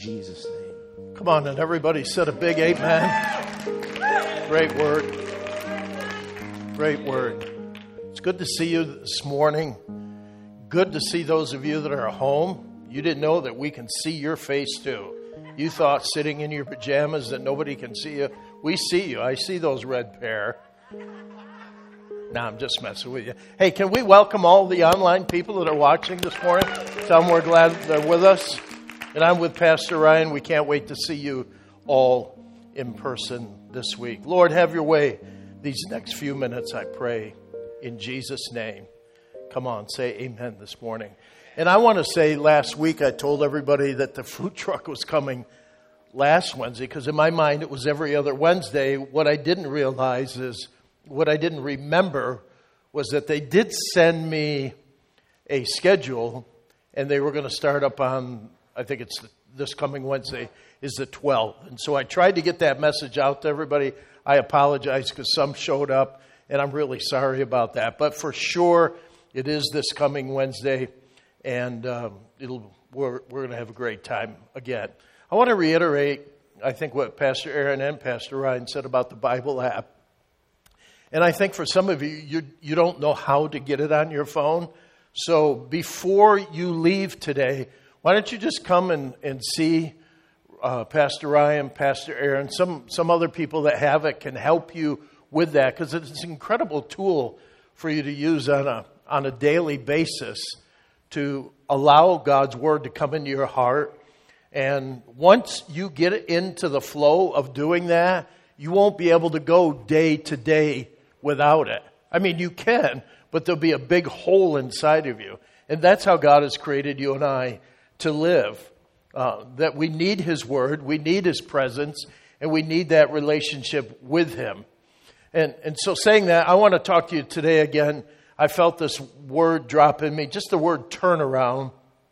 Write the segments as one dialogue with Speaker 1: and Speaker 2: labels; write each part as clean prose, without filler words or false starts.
Speaker 1: Jesus' name.
Speaker 2: Come on, and everybody said a big amen. Great word. Great word. It's good to see you this morning. Good to see those of you that are home. You didn't know that we can see your face too. You thought sitting in your pajamas that nobody can see you. We see you. I see those red pair. Nah, I'm just messing with you. Hey, can we welcome all the online people that are watching this morning? Tell them we're glad they're with us. And I'm with Pastor Ryan. We can't wait to see you all in person this week. Lord, have your way these next few minutes, I pray, in Jesus' name. Come on, say amen this morning. And I want to say last week I told everybody that the food truck was coming last Wednesday because in my mind it was every other Wednesday. What I didn't realize is, what I didn't remember was that they did send me a schedule and they were going to start up on, I think it's this coming Wednesday, is the 12th. And so I tried to get that message out to everybody. I apologize because some showed up, and I'm really sorry about that. But for sure, it is this coming Wednesday, and we're going to have a great time again. I want to reiterate, I think, what Pastor Aaron and Pastor Ryan said about the Bible app. And I think for some of you, you don't know how to get it on your phone. So before you leave today, why don't you just come and see Pastor Ryan, Pastor Aaron, some other people that have it can help you with that, because it's an incredible tool for you to use on a daily basis to allow God's Word to come into your heart. And once you get into the flow of doing that, you won't be able to go day to day without it. I mean, you can, but there'll be a big hole inside of you. And that's how God has created you and I to live. That we need His Word, we need His presence, and we need that relationship with Him. And so saying that, I want to talk to you today again. I felt this word drop in me, just the word turnaround.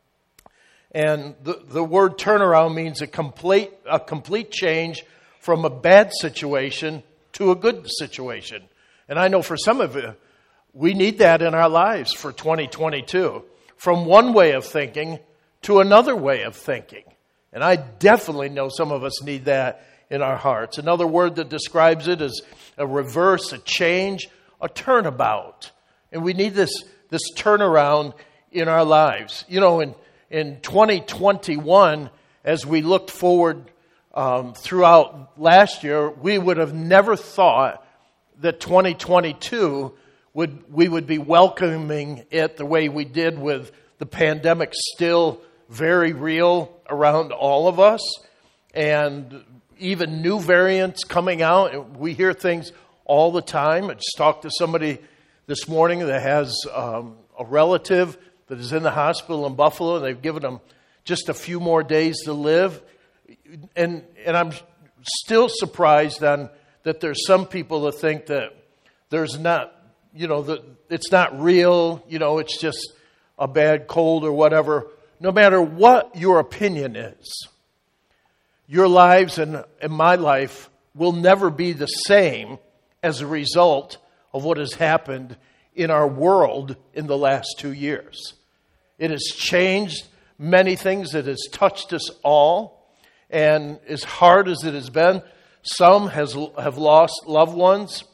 Speaker 2: And the word turnaround means a complete change from a bad situation to a good situation. And I know for some of you, we need that in our lives for 2022. From one way of thinking to another way of thinking. And I definitely know some of us need that in our hearts. Another word that describes it is a reverse, a change, a turnabout. And we need this turnaround in our lives. You know, in 2021, as we looked forward throughout last year, we would have never thought that 2022 we would be welcoming it the way we did, with the pandemic still very real around all of us, and even new variants coming out. We hear things all the time. I just talked to somebody this morning that has a relative that is in the hospital in Buffalo. They've given them just a few more days to live. And I'm still surprised that there's some people that think that there's not, that it's not real, it's just a bad cold or whatever. No matter what your opinion is, your lives and my life will never be the same as a result of what has happened in our world in the last 2 years. It has changed many things. It has touched us all. And as hard as it has been, some have lost loved ones.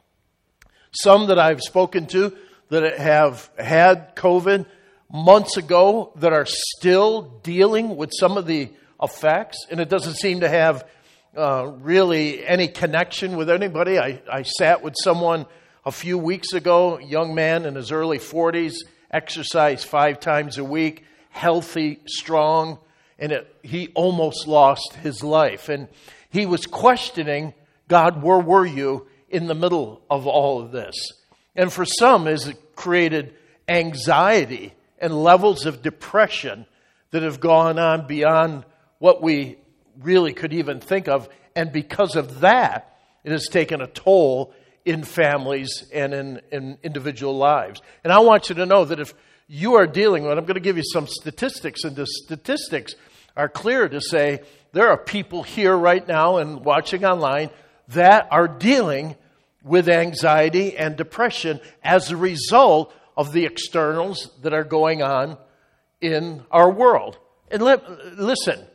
Speaker 2: Some that I've spoken to that have had COVID months ago that are still dealing with some of the effects. And it doesn't seem to have really any connection with anybody. I sat with someone a few weeks ago, a young man in his early 40s, exercised 5 times a week, healthy, strong, and he almost lost his life. And he was questioning, God, where were you in the middle of all of this? And for some, it created anxiety and levels of depression that have gone on beyond what we really could even think of. And because of that, it has taken a toll in families and in individual lives. And I want you to know that if you are dealing with, I'm going to give you some statistics, and the statistics are clear to say there are people here right now and watching online that are dealing with anxiety and depression as a result of the externals that are going on in our world. And listen,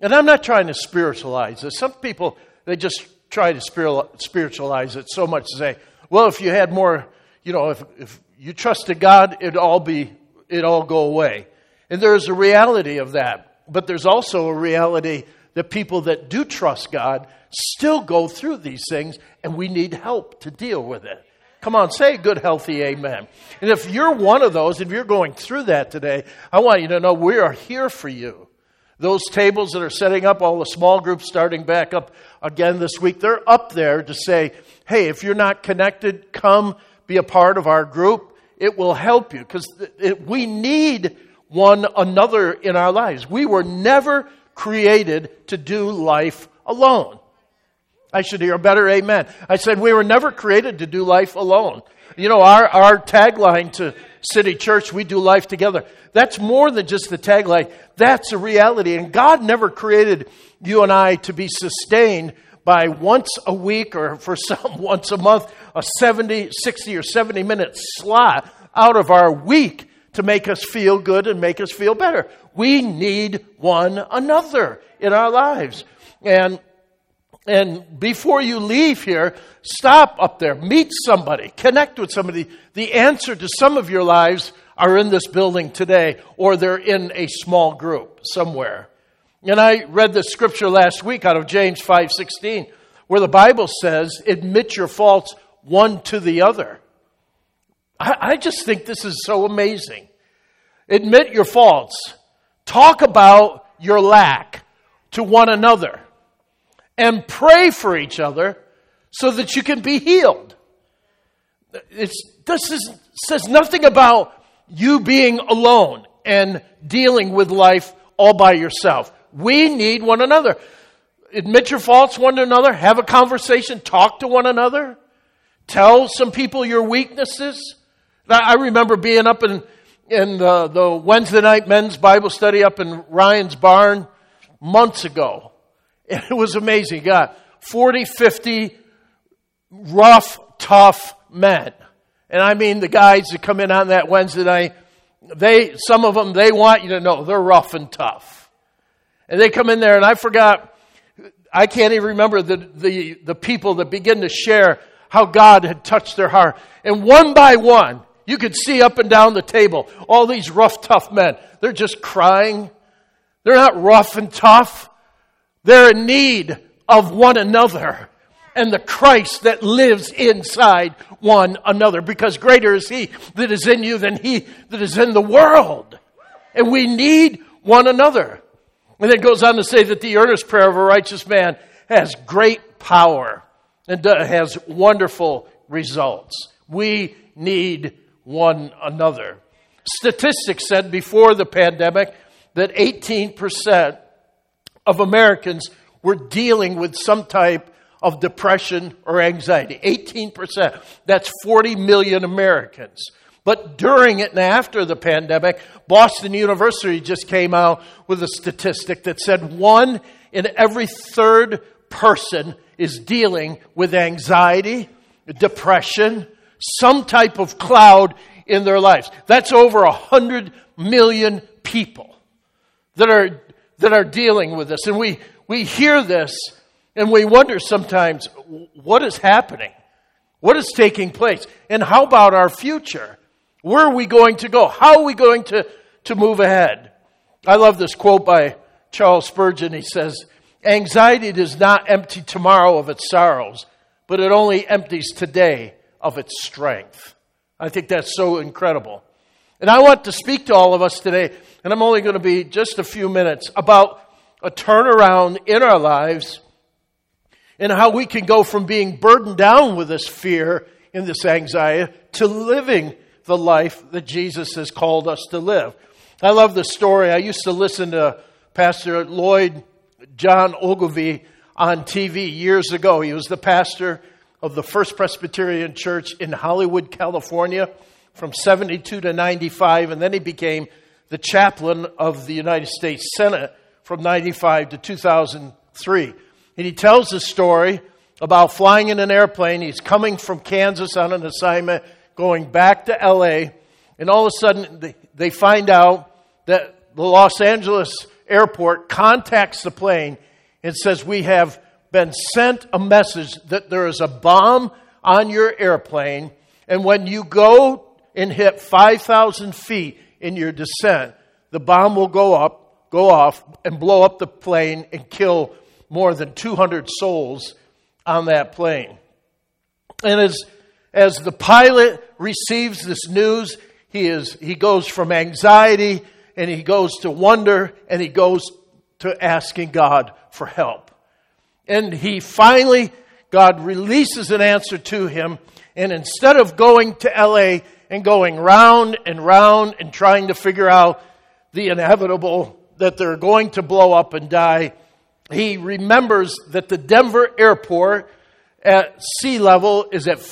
Speaker 2: And I'm not trying to spiritualize this. Some people, they just try to spiritualize it so much to say, well, if you had more, if you trusted God, it'd all go away. And there's a reality of that. But there's also a reality that people that do trust God still go through these things, and we need help to deal with it. Come on, say a good, healthy amen. And if you're one of those, if you're going through that today, I want you to know we are here for you. Those tables that are setting up, all the small groups starting back up again this week, they're up there to say, hey, if you're not connected, come be a part of our group. It will help you because we need one another in our lives. We were never created to do life alone. I should hear a better amen. I said we were never created to do life alone. Our tagline to City Church, we do life together. That's more than just the tagline. That's a reality. And God never created you and I to be sustained by once a week or for some once a month, a 60 or 70 minute slot out of our week to make us feel good and make us feel better. We need one another in our lives. And before you leave here, stop up there, meet somebody, connect with somebody. The answer to some of your lives are in this building today, or they're in a small group somewhere. And I read the scripture last week out of James 5:16, where the Bible says, admit your faults one to the other. I just think this is so amazing. Admit your faults. Talk about your lack to one another. And pray for each other so that you can be healed. This says nothing about you being alone and dealing with life all by yourself. We need one another. Admit your faults one to another. Have a conversation. Talk to one another. Tell some people your weaknesses. I remember being up in the Wednesday night men's Bible study up in Ryan's barn months ago. It was amazing. You got 40, 50 rough, tough men. And I mean the guys that come in on that Wednesday night, some of them, they want you to know they're rough and tough. And they come in there, and I can't even remember the people that begin to share how God had touched their heart. And one by one, you could see up and down the table, all these rough, tough men. They're just crying. They're not rough and tough. They're in need of one another and the Christ that lives inside one another, because greater is He that is in you than he that is in the world. And we need one another. And then it goes on to say that the earnest prayer of a righteous man has great power and has wonderful results. We need one another. Statistics said before the pandemic that 18% of Americans were dealing with some type of depression or anxiety. 18%. That's 40 million Americans. But during it and after the pandemic, Boston University just came out with a statistic that said 1 in every 3rd person is dealing with anxiety, depression, some type of cloud in their lives. That's over 100 million people that are dealing with this. And we hear this and we wonder sometimes, what is happening? What is taking place? And how about our future? Where are we going to go? How are we going to move ahead? I love this quote by Charles Spurgeon. He says, anxiety does not empty tomorrow of its sorrows, but it only empties today of its strength. I think that's so incredible. And I want to speak to all of us today, and I'm only going to be just a few minutes, about a turnaround in our lives and how we can go from being burdened down with this fear and this anxiety to living the life that Jesus has called us to live. I love this story. I used to listen to Pastor Lloyd John Ogilvie on TV years ago. He was the pastor of the First Presbyterian Church in Hollywood, California, from 72 to 95, and then he became the chaplain of the United States Senate from 95 to 2003. And he tells the story about flying in an airplane. He's coming from Kansas on an assignment, going back to L.A., and all of a sudden they find out that the Los Angeles airport contacts the plane and says, we have been sent a message that there is a bomb on your airplane, and when you go and hit 5,000 feet in your descent, the bomb will go off, and blow up the plane and kill more than 200 souls on that plane. And as the pilot receives this news, he goes from anxiety, and he goes to wonder, and he goes to asking God for help. And God releases an answer to him, and instead of going to LA and going round and round and trying to figure out the inevitable, that they're going to blow up and die, he remembers that the Denver airport at sea level is at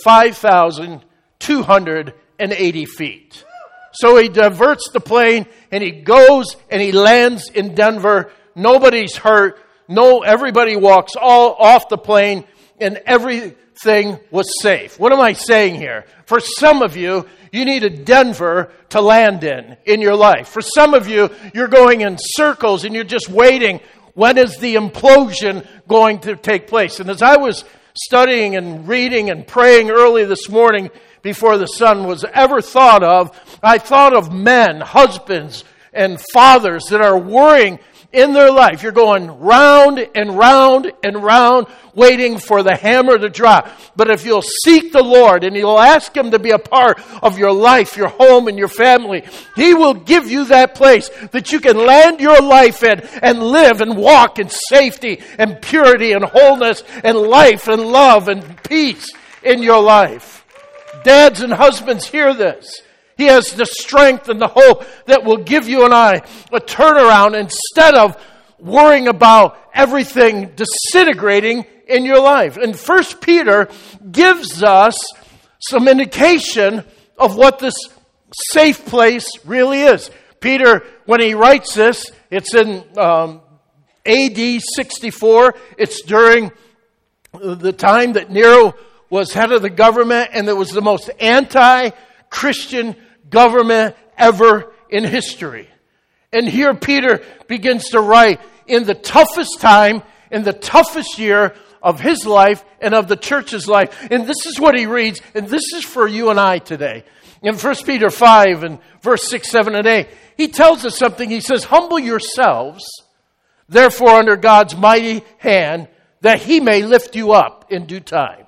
Speaker 2: 5,280 feet. So he diverts the plane, and he goes and he lands in Denver. Nobody's hurt. Everybody walks all off the plane, and everything was safe. What am I saying here? For some of you, you need a Denver to land in your life. For some of you, you're going in circles and you're just waiting. When is the implosion going to take place? And as I was studying and reading and praying early this morning before the sun was ever thought of, I thought of men, husbands, and fathers that are worrying in their life. You're going round and round and round, waiting for the hammer to drop. But if you'll seek the Lord and you'll ask Him to be a part of your life, your home, and your family, He will give you that place that you can land your life in and live and walk in safety and purity and wholeness and life and love and peace in your life. Dads and husbands, hear this. He has the strength and the hope that will give you and I a turnaround instead of worrying about everything disintegrating in your life. And 1 Peter gives us some indication of what this safe place really is. Peter, when he writes this, it's in AD 64. It's during the time that Nero was head of the government, and it was the most anti-Christian government ever in history. And here Peter begins to write in the toughest time, in the toughest year of his life and of the church's life. And this is what he reads, and this is for you and I today. In 1 Peter 5 and verse 6, 7, and 8, he tells us something. He says, humble yourselves, therefore, under God's mighty hand, that He may lift you up in due time.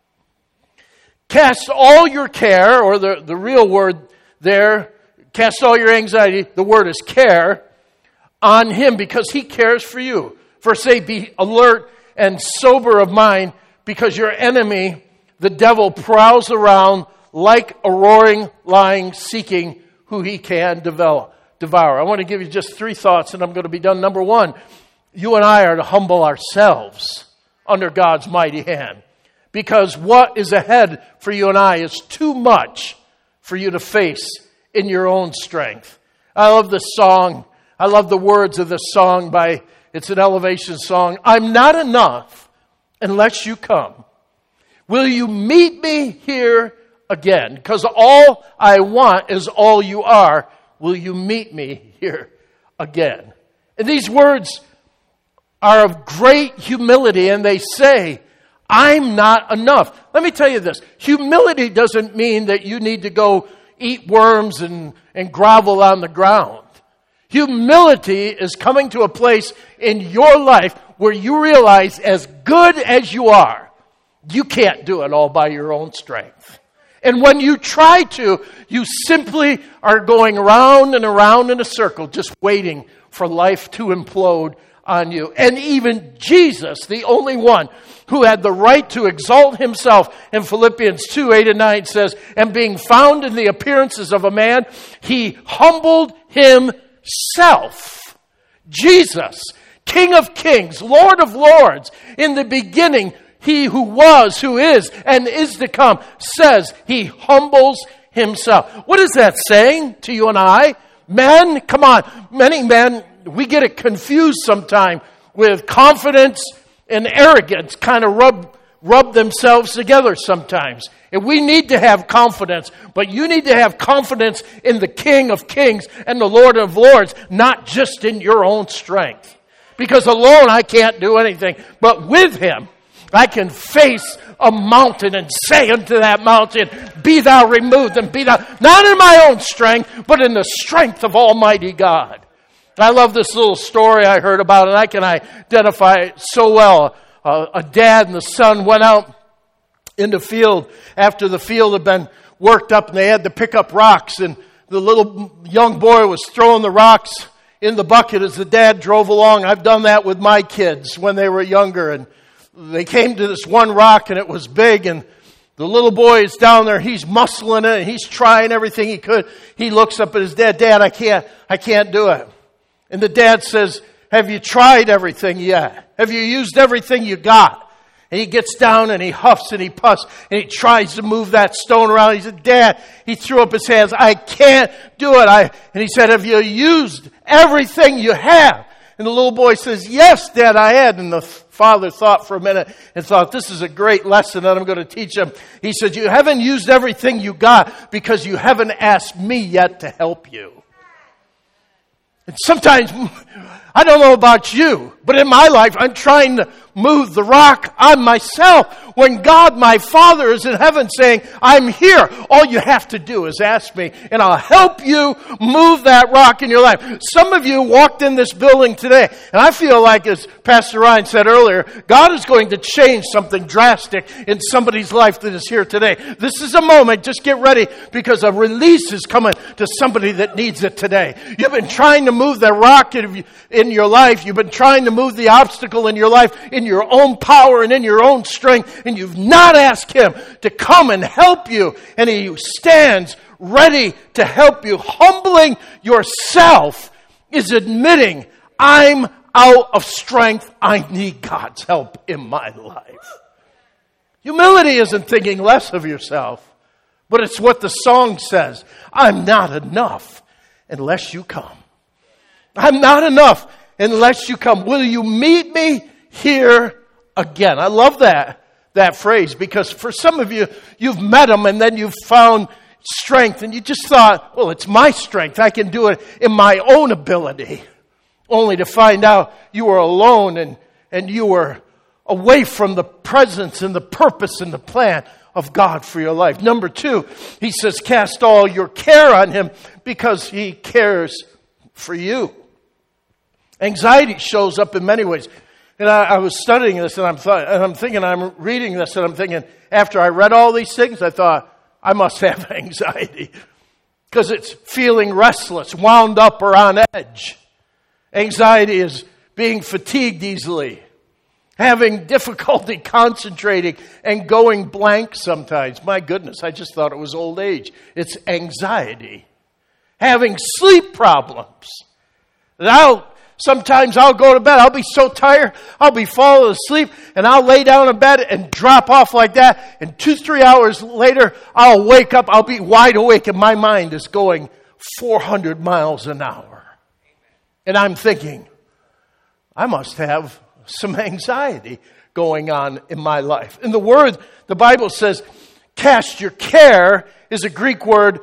Speaker 2: Cast all your care, or the real word there, cast all your anxiety, the word is care, on Him because He cares for you. Verse 8, be alert and sober of mind because your enemy, the devil, prowls around like a roaring lion seeking who he can devour. I want to give you just 3 thoughts and I'm going to be done. Number 1, you and I are to humble ourselves under God's mighty hand. Because what is ahead for you and I is too much for you to face in your own strength. I love this song. I love the words of this song it's an elevation song. I'm not enough unless you come. Will you meet me here again? Because all I want is all you are. Will you meet me here again? And these words are of great humility, and they say, I'm not enough. Let me tell you this. Humility doesn't mean that you need to go eat worms and grovel on the ground. Humility is coming to a place in your life where you realize, as good as you are, you can't do it all by your own strength. And when you try to, you simply are going around and around in a circle, just waiting for life to implode on you. And even Jesus, the only one who had the right to exalt himself, in Philippians 2, 8 and 9 says, and being found in the appearances of a man, he humbled himself. Jesus, King of kings, Lord of lords, in the beginning, he who was, who is, and is to come, says he humbles himself. What is that saying to you and I? Men, come on, many men, we get it confused sometimes with confidence and arrogance kind of rub themselves together sometimes. And we need to have confidence, but you need to have confidence in the King of Kings and the Lord of Lords, not just in your own strength. Because alone I can't do anything, but with Him I can face a mountain and say unto that mountain, be thou removed and be thou, not in my own strength, but in the strength of Almighty God. I love this little story I heard about, and I can identify it so well. A dad and the son went out in the field after the field had been worked up, and they had to pick up rocks, and the little young boy was throwing the rocks in the bucket as the dad drove along. I've done that with my kids when they were younger, and they came to this one rock, and it was big, and the little boy is down there. He's muscling it, and he's trying everything he could. He looks up at his dad. Dad, I can't do it. And the dad says, have you tried everything yet? Have you used everything you got? And he gets down and he huffs and he puffs and he tries to move that stone around. He said, Dad, he threw up his hands. I can't do it. And he said, have you used everything you have? And the little boy says, yes, Dad, I had. And the father thought for a minute and thought, this is a great lesson that I'm going to teach him. He said, you haven't used everything you got because you haven't asked me yet to help you. And sometimes, I don't know about you, but in my life, I'm trying to move the rock on myself when God, my Father, is in heaven saying, I'm here. All you have to do is ask me, and I'll help you move that rock in your life. Some of you walked in this building today, and I feel like, as Pastor Ryan said earlier, God is going to change something drastic in somebody's life that is here today. This is a moment. Just get ready, because a release is coming to somebody that needs it today. You've been trying to move that rock in your life. You've been trying to move the obstacle in your life in your own power and in your own strength, and you've not asked Him to come and help you, and He stands ready to help you. Humbling yourself is admitting, I'm out of strength. I need God's help in my life. Humility isn't thinking less of yourself, but it's what the song says. I'm not enough unless you come. I'm not enough unless you come. Will you meet me here again? I love that phrase, because for some of you, you've met Him and then you've found strength and you just thought, well, it's my strength. I can do it in my own ability. Only to find out you were alone and you were away from the presence and the purpose and the plan of God for your life. Number 2, He says, cast all your care on Him because He cares for you. Anxiety shows up in many ways. And I was studying this and I'm reading this and I'm thinking, after I read all these things, I thought, I must have anxiety. Because it's feeling restless, wound up, or on edge. Anxiety is being fatigued easily, having difficulty concentrating and going blank sometimes. My goodness, I just thought it was old age. It's anxiety. Having sleep problems. Sometimes I'll go to bed. I'll be so tired. I'll be falling asleep and I'll lay down in bed and drop off like that. And 2-3 hours later, I'll wake up. I'll be wide awake and my mind is going 400 miles an hour. And I'm thinking, I must have some anxiety going on in my life. And the Bible says, cast your care is a Greek word,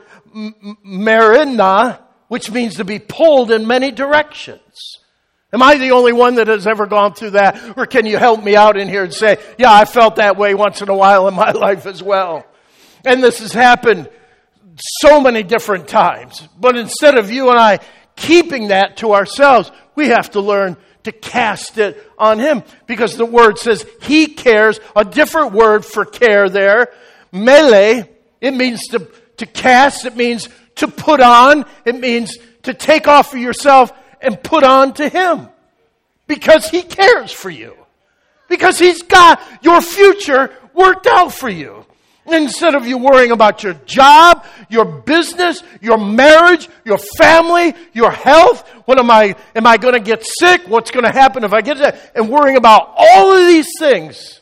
Speaker 2: marina, which means to be pulled in many directions. Am I the only one that has ever gone through that? Or can you help me out in here and say, yeah, I felt that way once in a while in my life as well. And this has happened so many different times. But instead of you and I keeping that to ourselves, we have to learn to cast it on Him. Because the word says He cares, a different word for care there. Mele, it means to cast, it means to put on, it means to take off of yourself and put on to Him. Because He cares for you. Because He's got your future worked out for you. Instead of you worrying about your job, your business, your marriage, your family, your health, am I going to get sick? What's going to happen if I get sick? And worrying about all of these things.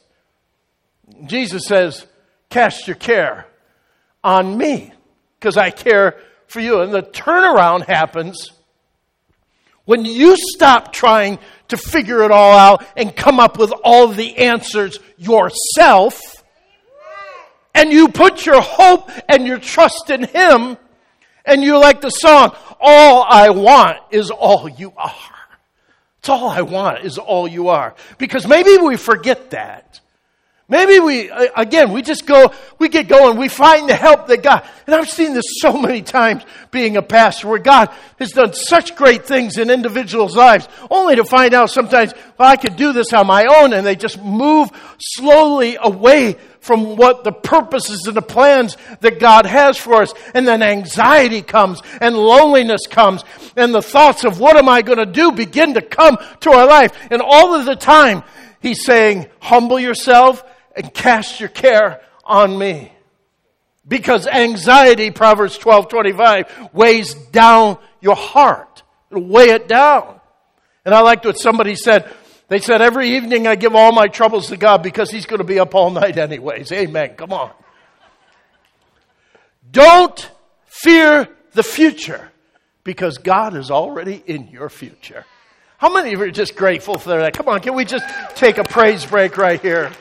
Speaker 2: Jesus says, cast your care on me because I care for you. And the turnaround happens when you stop trying to figure it all out and come up with all the answers yourself, and you put your hope and your trust in Him, and you like the song, all I want is all you are. It's all I want is all you are. Because maybe we forget that. Maybe we get going, we find the help that God, and I've seen this so many times being a pastor, where God has done such great things in individuals' lives, only to find out sometimes, well, I could do this on my own, and they just move slowly away from what the purposes and the plans that God has for us. And then anxiety comes, and loneliness comes, and the thoughts of what am I going to do begin to come to our life. And all of the time, He's saying, humble yourself and cast your care on me. Because anxiety, Proverbs 12:25, weighs down your heart. It'll weigh it down. And I liked what somebody said. They said, every evening I give all my troubles to God because He's going to be up all night anyways. Amen. Come on. Don't fear the future, because God is already in your future. How many of you are just grateful for that? Come on, can we just take a praise break right here?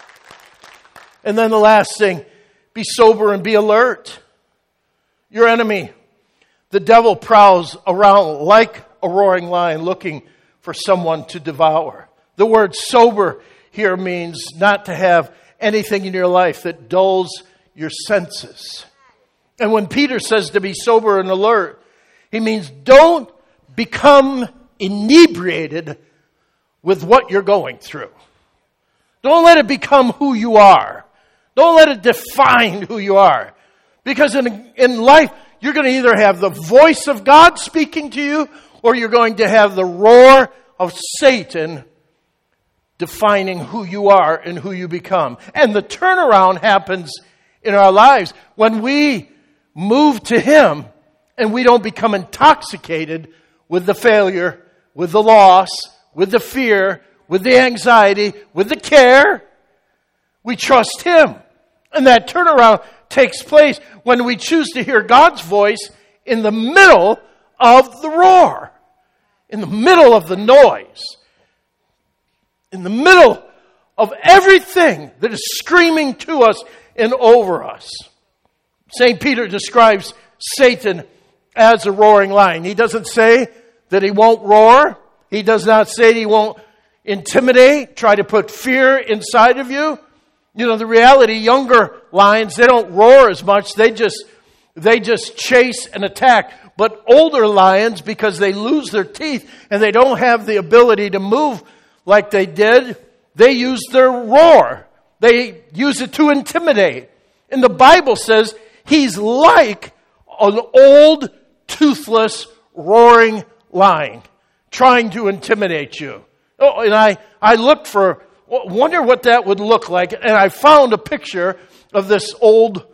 Speaker 2: And then the last thing, be sober and be alert. Your enemy, the devil, prowls around like a roaring lion looking for someone to devour. The word sober here means not to have anything in your life that dulls your senses. And when Peter says to be sober and alert, he means don't become inebriated with what you're going through. Don't let it become who you are. Don't let it define who you are. Because in life, you're going to either have the voice of God speaking to you, or you're going to have the roar of Satan defining who you are and who you become. And the turnaround happens in our lives when we move to Him and we don't become intoxicated with the failure, with the loss, with the fear, with the anxiety, with the care. We trust Him. And that turnaround takes place when we choose to hear God's voice in the middle of the roar, in the middle of the noise, in the middle of everything that is screaming to us and over us. St. Peter describes Satan as a roaring lion. He doesn't say that he won't roar. He does not say he won't intimidate, try to put fear inside of you. You know, the reality, younger lions, they don't roar as much. They just chase and attack. But older lions, because they lose their teeth and they don't have the ability to move like they did, they use their roar. They use it to intimidate. And the Bible says he's like an old, toothless, roaring lion trying to intimidate you. Oh, and I looked for, wonder what that would look like. And I found a picture of this old,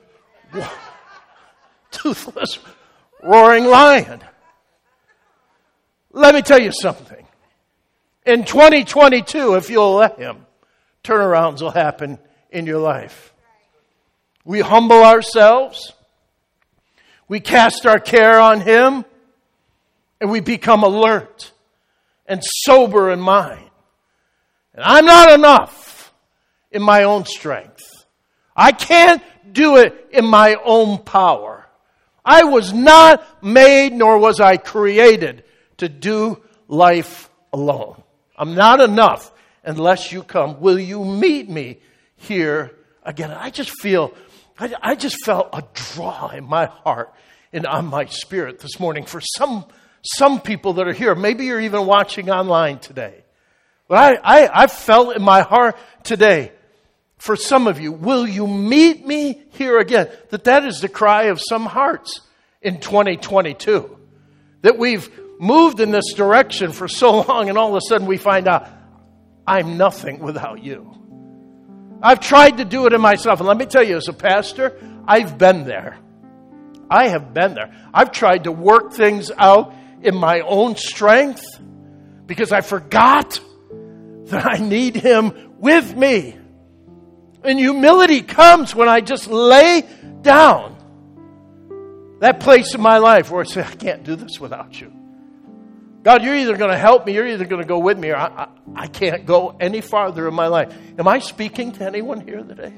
Speaker 2: toothless, roaring lion. Let me tell you something. In 2022, if you'll let Him, turnarounds will happen in your life. We humble ourselves. We cast our care on Him. And we become alert and sober in mind. And I'm not enough in my own strength. I can't do it in my own power. I was not made, nor was I created to do life alone. I'm not enough unless you come. Will you meet me here again? I just felt a draw in my heart and on my spirit this morning for some people that are here. Maybe you're even watching online today. But I felt in my heart today, for some of you, will you meet me here again? That is the cry of some hearts in 2022. That we've moved in this direction for so long, and all of a sudden we find out, I'm nothing without you. I've tried to do it in myself. And let me tell you, as a pastor, I've been there. I have been there. I've tried to work things out in my own strength because I forgot that I need Him with me. And humility comes when I just lay down that place in my life where I say, I can't do this without you. God, you're either going to help me, you're either going to go with me, or I can't go any farther in my life. Am I speaking to anyone here today?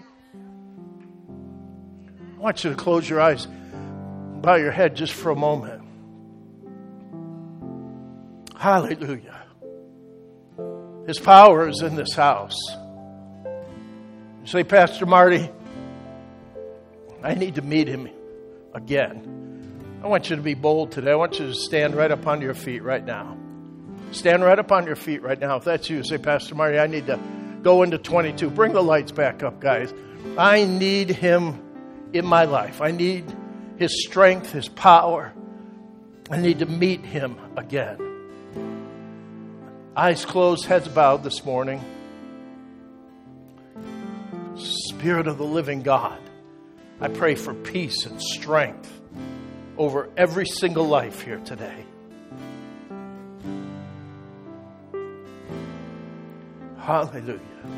Speaker 2: I want you to close your eyes, bow your head just for a moment. Hallelujah. His power is in this house. You say, Pastor Marty, I need to meet him again. I want you to be bold today. I want you to stand right up on your feet right now. Stand right up on your feet right now. If that's you, say, Pastor Marty, I need to go into 22. Bring the lights back up, guys. I need him in my life. I need his strength, his power. I need to meet him again. Eyes closed, heads bowed this morning. Spirit of the living God, I pray for peace and strength over every single life here today. Hallelujah.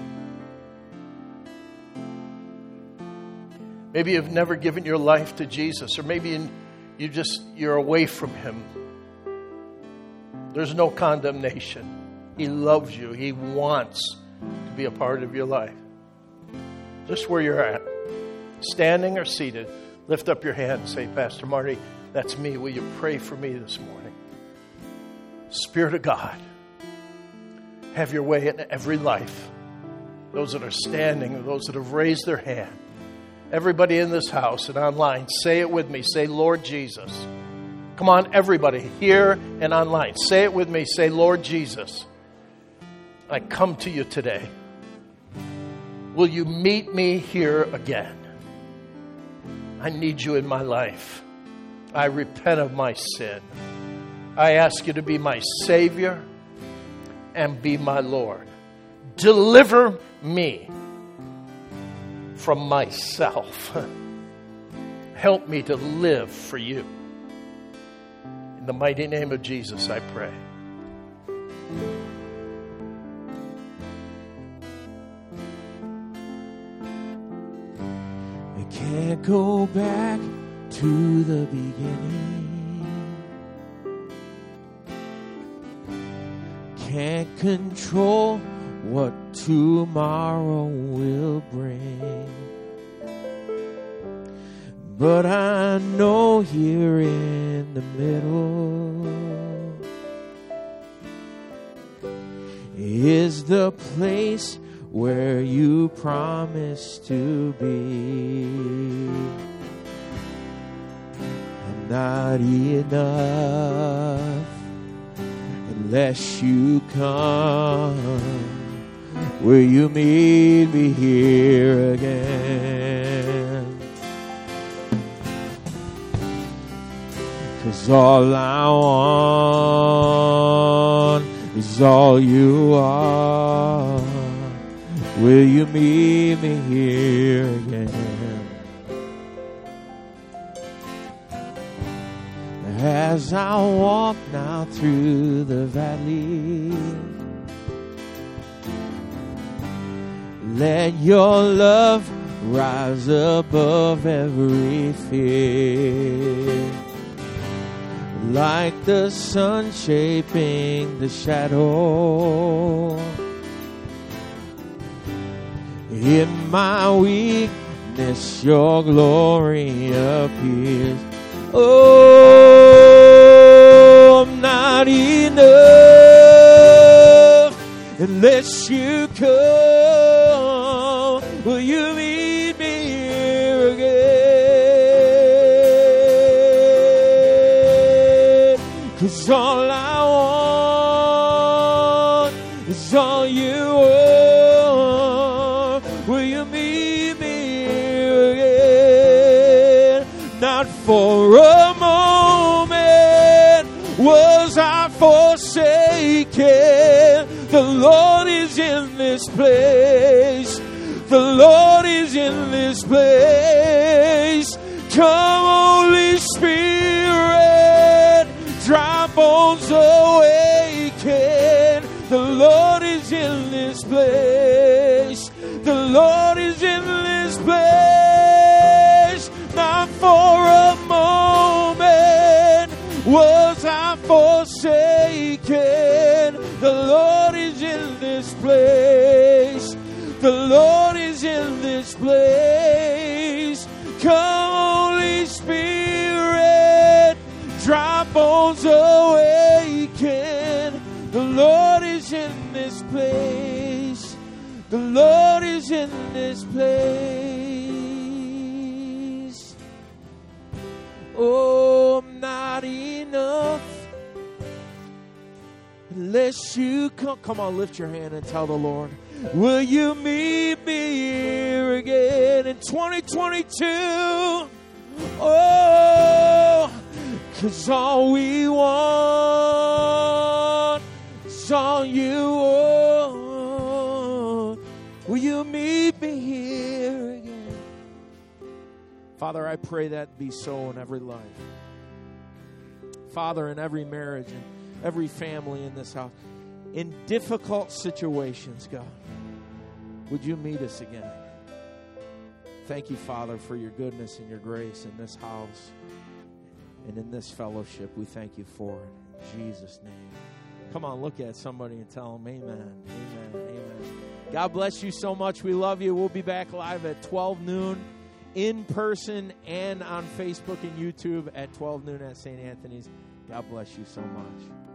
Speaker 2: Maybe you've never given your life to Jesus, or maybe you're away from him. There's no condemnation. He loves you. He wants to be a part of your life. Just where you're at, standing or seated, lift up your hand and say, Pastor Marty, that's me. Will you pray for me this morning? Spirit of God, have your way in every life. Those that are standing, those that have raised their hand. Everybody in this house and online, say it with me. Say, Lord Jesus. Come on, everybody, here and online. Say it with me. Say, Lord Jesus, I come to you today. Will you meet me here again? I need you in my life. I repent of my sin. I ask you to be my Savior and be my Lord. Deliver me from myself. Help me to live for you. In the mighty name of Jesus, I pray.
Speaker 1: I can't go back to the beginning. Can't control what tomorrow will bring. But I know here in the middle is the place where you promised to be. I'm not enough unless you come. Will you meet me here again? 'Cause all I want is all you are. Will you meet me here again? As I walk now through the valley, let your love rise above every fear. Like the sun shaping the shadow, in my weakness your glory appears. Oh, I'm not enough unless you come. Will you meet me here again? 'Cause all I want is all you are. Will you meet me here again? Not for a moment was I forsaken. The Lord is in this place. The Lord is in this place. Come, Holy Spirit, dry bones awaken. The Lord is in this place. The Lord is in this place. Not for a moment was I forsaken. place. The Lord is in this place. Come, Holy Spirit, dry bones awaken. The Lord is in this place. The Lord is in this place. Oh, I'm not enough unless you come. Come on, lift your hand and tell the Lord, will you meet me here again in 2022? Oh, 'cause all we want is all you want. Will you meet me here again? Father, I pray that be so in every life. Father, in every marriage and every family in this house, in difficult situations, God, would you meet us again? Thank you, Father, for your goodness and your grace in this house and in this fellowship. We thank you for it. In Jesus' name. Come on, look at somebody and tell them amen, amen, amen. God bless you so much. We love you. We'll be back live at 12 noon in person and on Facebook and YouTube at 12 noon at St. Anthony's. God bless you so much.